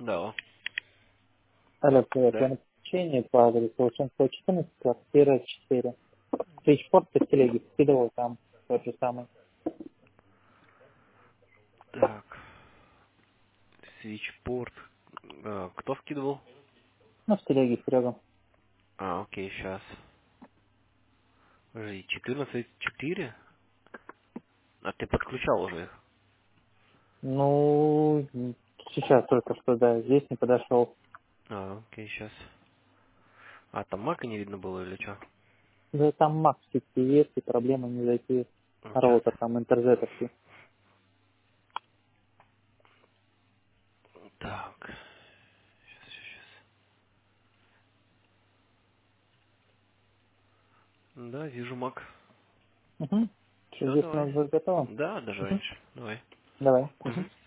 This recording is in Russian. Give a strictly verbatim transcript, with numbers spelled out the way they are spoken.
Да, Алло, привет. Я да. на получении по адресу Волшебство четырнадцать, квартира четыре. Свечпорт по телеге скидывал там тот же самый. Так, свитчпорт. А, кто скидывал? Ну, в телеге Серега. А, окей, сейчас. Подожди, четырнадцать четыре? А ты подключал уже их? Ну, сейчас только что, да, здесь не подошел. А, окей, сейчас. А, там мака не видно было или что? Да там Макс в сети есть, и проблема не зайти. Сейчас. Роутер там интерзетерский. Так, сейчас, сейчас. Да, вижу мак. Угу. Что, Все, здесь у давай. нас будет готово? Да, даже Угу. раньше. Давай. Давай. Угу. Угу.